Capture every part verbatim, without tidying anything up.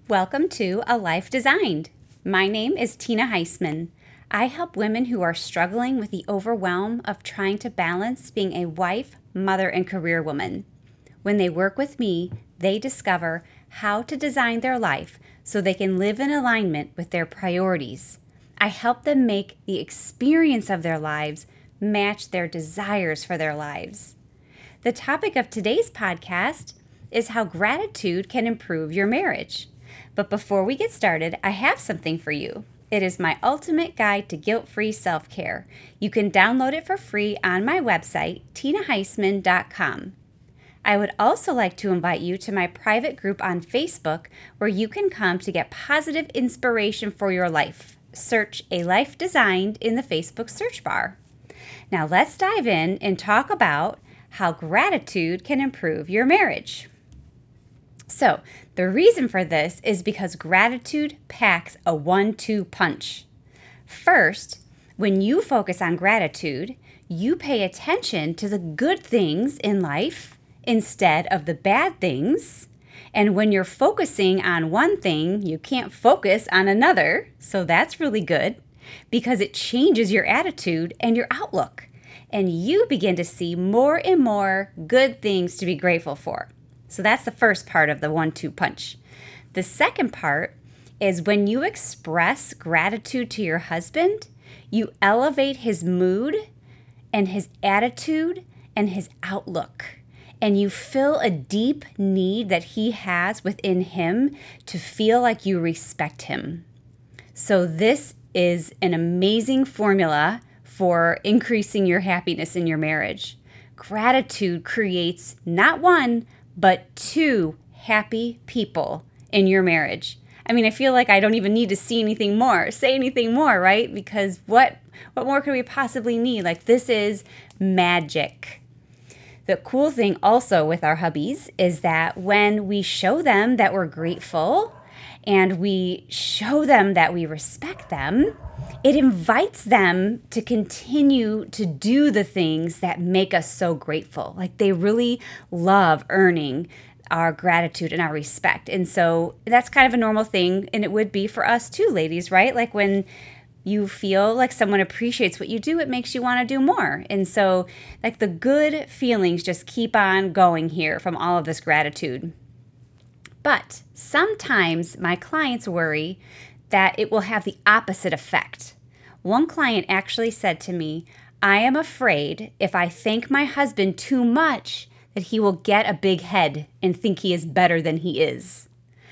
Welcome to A Life Designed. My name is Tina Heisman. I help women who are struggling with the overwhelm of trying to balance being a wife, mother, and career woman. When they work with me, they discover how to design their life so they can live in alignment with their priorities. I help them make the experience of their lives match their desires for their lives. The topic of today's podcast is how gratitude can improve your marriage. But before we get started, I have something for you. It is my ultimate guide to guilt-free self-care. You can download it for free on my website, tina heisman dot com. I would also like to invite you to my private group on Facebook where you can come to get positive inspiration for your life. Search A Life Designed in the Facebook search bar. Now let's dive in and talk about how gratitude can improve your marriage. So, the reason for this is because gratitude packs a one two punch. First, when you focus on gratitude, you pay attention to the good things in life instead of the bad things. And when you're focusing on one thing, you can't focus on another. So that's really good because it changes your attitude and your outlook. And you begin to see more and more good things to be grateful for. So that's the first part of the one two punch. The second part is when you express gratitude to your husband, you elevate his mood and his attitude and his outlook. And you fill a deep need that he has within him to feel like you respect him. So this is an amazing formula for increasing your happiness in your marriage. Gratitude creates not one, but two happy people in your marriage. I mean, I feel like I don't even need to see anything more, say anything more, right? Because what what more could we possibly need? Like, this is magic. The cool thing also with our hubbies is that when we show them that we're grateful and we show them that we respect them, it invites them to continue to do the things that make us so grateful. Like, they really love earning our gratitude and our respect. And so that's kind of a normal thing. And it would be for us too, ladies, right? Like, when you feel like someone appreciates what you do, it makes you want to do more. And so, like, the good feelings just keep on going here from all of this gratitude. But sometimes my clients worry that it will have the opposite effect. One client actually said to me, I am afraid if I thank my husband too much that he will get a big head and think he is better than he is.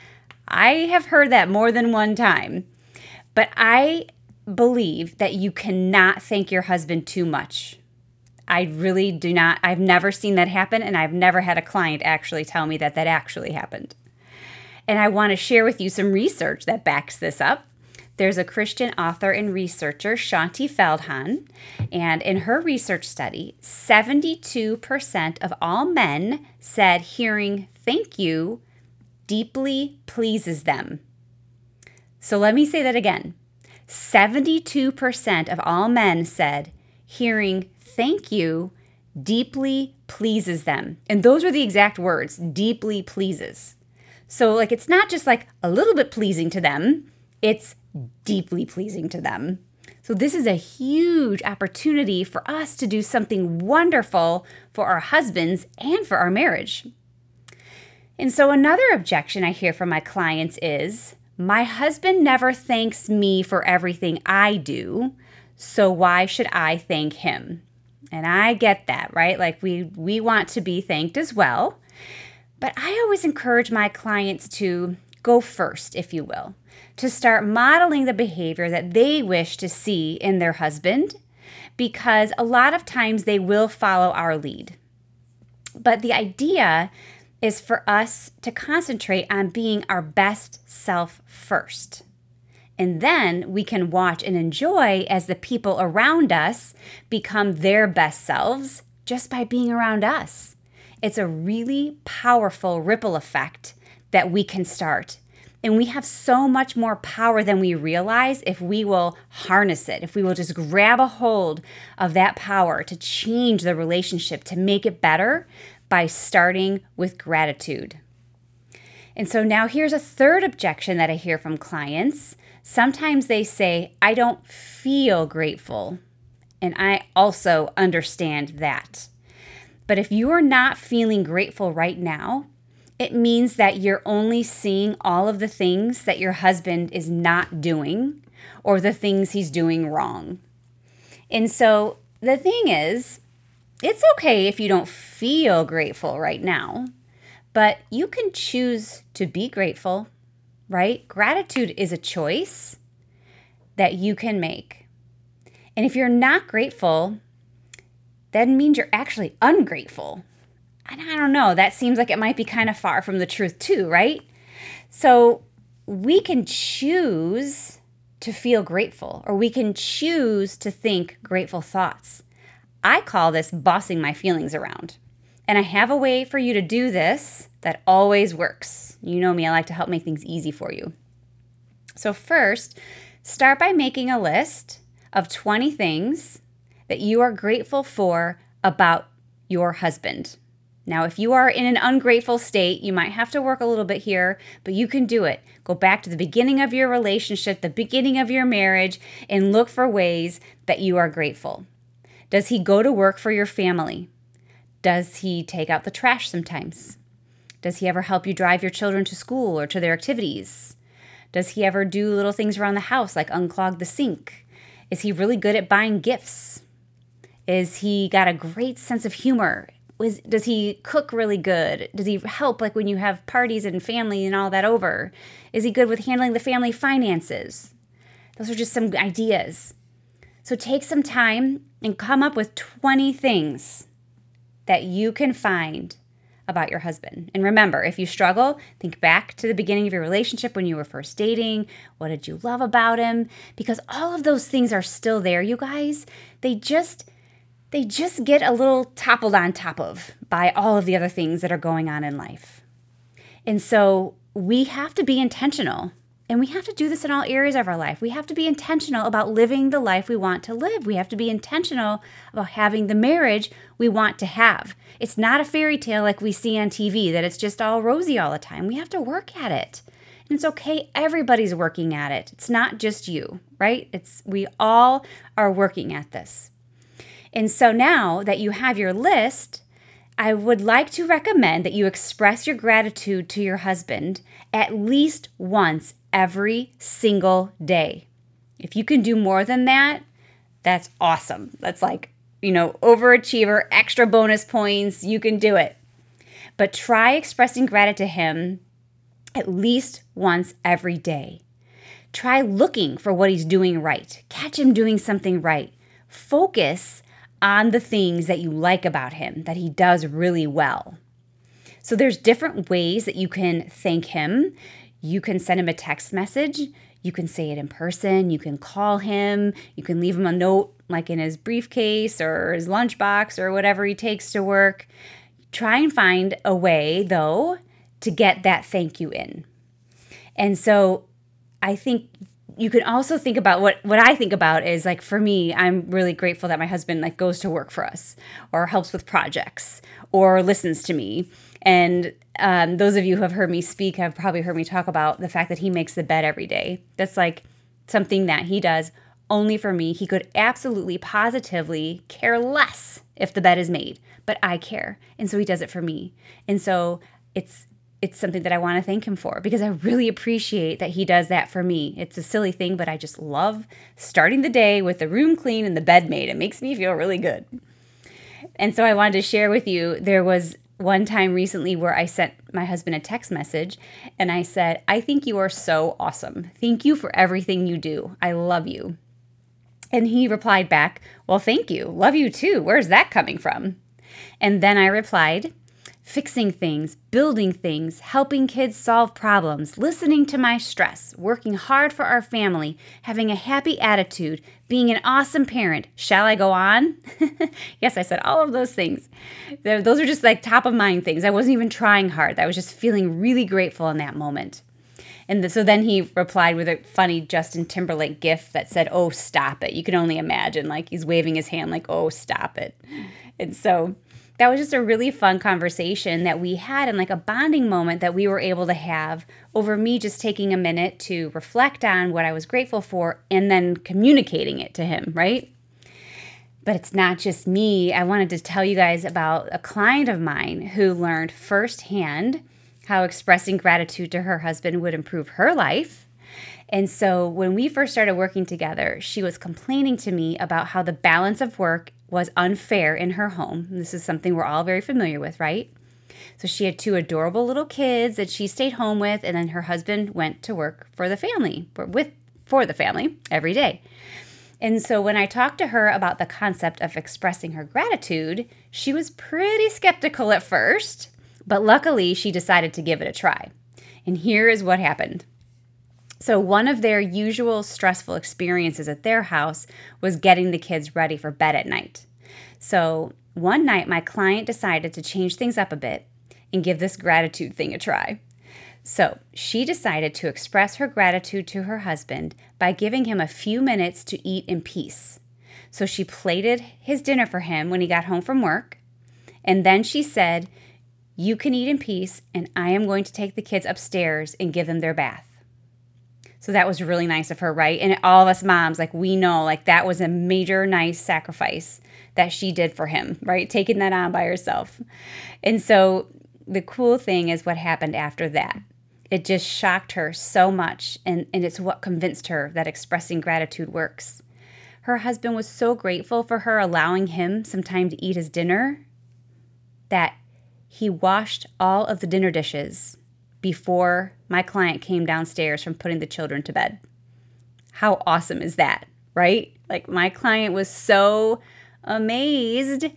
I have heard that more than one time, but I believe that you cannot thank your husband too much. I really do not. I've never seen that happen, and I've never had a client actually tell me that that actually happened. And I want to share with you some research that backs this up. There's a Christian author and researcher, Shaunti Feldhahn, and in her research study, seventy-two percent of all men said hearing thank you deeply pleases them. So let me say that again. seventy-two percent of all men said hearing thank you deeply pleases them. And those are the exact words, deeply pleases. So, like, it's not just like a little bit pleasing to them, it's deeply pleasing to them. So this is a huge opportunity for us to do something wonderful for our husbands and for our marriage. And so another objection I hear from my clients is, my husband never thanks me for everything I do, so why should I thank him? And I get that, right? Like, we we want to be thanked as well. But I always encourage my clients to go first, if you will, to start modeling the behavior that they wish to see in their husband, because a lot of times they will follow our lead. But the idea is for us to concentrate on being our best self first. And then we can watch and enjoy as the people around us become their best selves just by being around us. It's a really powerful ripple effect that we can start. And we have so much more power than we realize if we will harness it, if we will just grab a hold of that power to change the relationship, to make it better by starting with gratitude. And so now here's a third objection that I hear from clients. Sometimes they say, I don't feel grateful. And I also understand that. But if you are not feeling grateful right now, it means that you're only seeing all of the things that your husband is not doing or the things he's doing wrong. And so the thing is, it's okay if you don't feel grateful right now, but you can choose to be grateful, right? Gratitude is a choice that you can make. And if you're not grateful, that means you're actually ungrateful. And I don't know, that seems like it might be kind of far from the truth too, right? So we can choose to feel grateful, or we can choose to think grateful thoughts. I call this bossing my feelings around. And I have a way for you to do this that always works. You know me, I like to help make things easy for you. So first, start by making a list of twenty things that you are grateful for about your husband. Now, if you are in an ungrateful state, you might have to work a little bit here, but you can do it. Go back to the beginning of your relationship, the beginning of your marriage, and look for ways that you are grateful. Does he go to work for your family? Does he take out the trash sometimes? Does he ever help you drive your children to school or to their activities? Does he ever do little things around the house like unclog the sink? Is he really good at buying gifts? Is he got a great sense of humor? Was, does he cook really good? Does he help like when you have parties and family and all that over? Is he good with handling the family finances? Those are just some ideas. So take some time and come up with twenty things that you can find about your husband. And remember, if you struggle, think back to the beginning of your relationship when you were first dating. What did you love about him? Because all of those things are still there, you guys. They just... They just get a little toppled on top of by all of the other things that are going on in life. And so we have to be intentional, and we have to do this in all areas of our life. We have to be intentional about living the life we want to live. We have to be intentional about having the marriage we want to have. It's not a fairy tale like we see on T V, that it's just all rosy all the time. We have to work at it. And it's okay, everybody's working at it. It's not just you, right? It's we all are working at this. And so now that you have your list, I would like to recommend that you express your gratitude to your husband at least once every single day. If you can do more than that, that's awesome. That's like, you know, overachiever, extra bonus points. You can do it. But try expressing gratitude to him at least once every day. Try looking for what he's doing right. Catch him doing something right. Focus on the things that you like about him, that he does really well. So there's different ways that you can thank him. You can send him a text message. You can say it in person. You can call him. You can leave him a note like in his briefcase or his lunchbox or whatever he takes to work. Try and find a way, though, to get that thank you in. And so I think you can also think about what, what I think about is like, for me, I'm really grateful that my husband like goes to work for us or helps with projects or listens to me. And um, those of you who have heard me speak have probably heard me talk about the fact that he makes the bed every day. That's like something that he does only for me. He could absolutely, positively care less if the bed is made, but I care. And so he does it for me. And so it's It's something that I want to thank him for because I really appreciate that he does that for me. It's a silly thing, but I just love starting the day with the room clean and the bed made. It makes me feel really good. And so I wanted to share with you, there was one time recently where I sent my husband a text message and I said, I think you are so awesome. Thank you for everything you do. I love you. And he replied back, well, thank you. Love you too. Where's that coming from? And then I replied, fixing things, building things, helping kids solve problems, listening to my stress, working hard for our family, having a happy attitude, being an awesome parent. Shall I go on? Yes, I said all of those things. Those are just like top of mind things. I wasn't even trying hard. I was just feeling really grateful in that moment. And so then he replied with a funny Justin Timberlake gif that said, oh, stop it. You can only imagine, like he's waving his hand like, oh, stop it. And so that was just a really fun conversation that we had, and like a bonding moment that we were able to have over me just taking a minute to reflect on what I was grateful for and then communicating it to him, right? But it's not just me. I wanted to tell you guys about a client of mine who learned firsthand how expressing gratitude to her husband would improve her life. And so when we first started working together, she was complaining to me about how the balance of work was unfair in her home. This is something we're all very familiar with, right? So she had two adorable little kids that she stayed home with, and then her husband went to work for the family, with for the family every day. And so when I talked to her about the concept of expressing her gratitude, she was pretty skeptical at first, but luckily she decided to give it a try. And here is what happened. So one of their usual stressful experiences at their house was getting the kids ready for bed at night. So one night, my client decided to change things up a bit and give this gratitude thing a try. So she decided to express her gratitude to her husband by giving him a few minutes to eat in peace. So she plated his dinner for him when he got home from work. And then she said, "You can eat in peace, and I am going to take the kids upstairs and give them their bath." So that was really nice of her, right? And all of us moms, like we know, like that was a major nice sacrifice that she did for him, right? Taking that on by herself. And so the cool thing is what happened after that. It just shocked her so much, and, and it's what convinced her that expressing gratitude works. Her husband was so grateful for her allowing him some time to eat his dinner that he washed all of the dinner dishes before my client came downstairs from putting the children to bed. How awesome is that, right? Like my client was so amazed,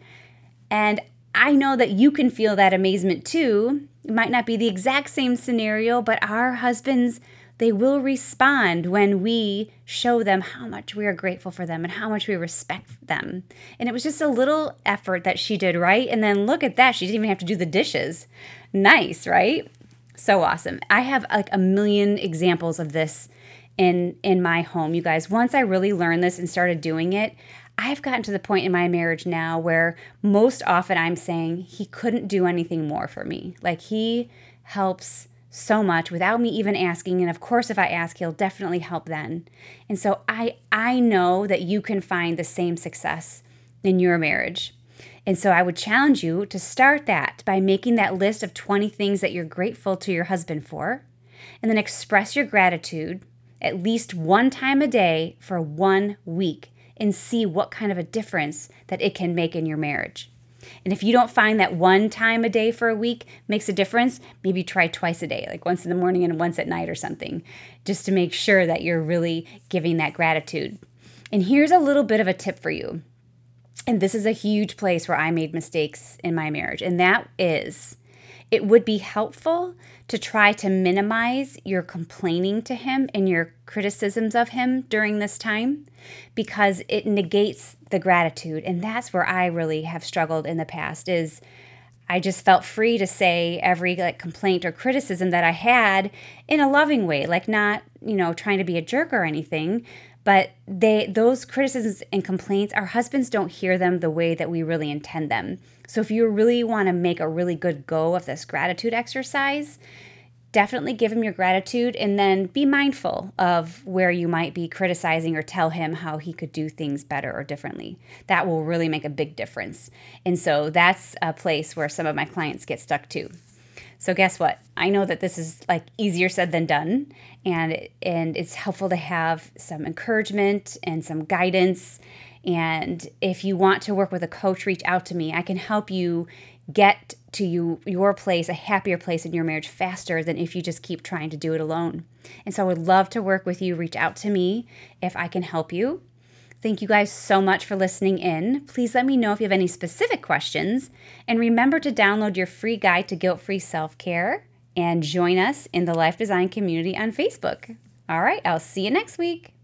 and I know that you can feel that amazement too. It might not be the exact same scenario, but our husbands, they will respond when we show them how much we are grateful for them and how much we respect them. And it was just a little effort that she did, right? And then look at that. She didn't even have to do the dishes. Nice, right? So awesome. I have like a million examples of this in in my home, you guys. Once I really learned this and started doing it, I've gotten to the point in my marriage now where most often I'm saying he couldn't do anything more for me. Like he helps so much without me even asking. And of course, if I ask, he'll definitely help then. And so I I know that you can find the same success in your marriage. And so I would challenge you to start that by making that list of twenty things that you're grateful to your husband for, and then express your gratitude at least one time a day for one week and see what kind of a difference that it can make in your marriage. And if you don't find that one time a day for a week makes a difference, maybe try twice a day, like once in the morning and once at night or something, just to make sure that you're really giving that gratitude. And here's a little bit of a tip for you. And this is a huge place where I made mistakes in my marriage. And that is, it would be helpful to try to minimize your complaining to him and your criticisms of him during this time, because it negates the gratitude. And that's where I really have struggled in the past, is I just felt free to say every like complaint or criticism that I had in a loving way, like not, you know, trying to be a jerk or anything. But they those criticisms and complaints, our husbands don't hear them the way that we really intend them. So if you really want to make a really good go of this gratitude exercise, definitely give him your gratitude and then be mindful of where you might be criticizing, or tell him how he could do things better or differently. That will really make a big difference. And so that's a place where some of my clients get stuck too. So guess what? I know that this is like easier said than done, and and it's helpful to have some encouragement and some guidance. And if you want to work with a coach, reach out to me. I can help you get to you your place, a happier place in your marriage faster than if you just keep trying to do it alone. And so I would love to work with you. Reach out to me if I can help you. Thank you guys so much for listening in. Please let me know if you have any specific questions. And remember to download your free guide to guilt-free self-care and join us in the Life Design community on Facebook. All right, I'll see you next week.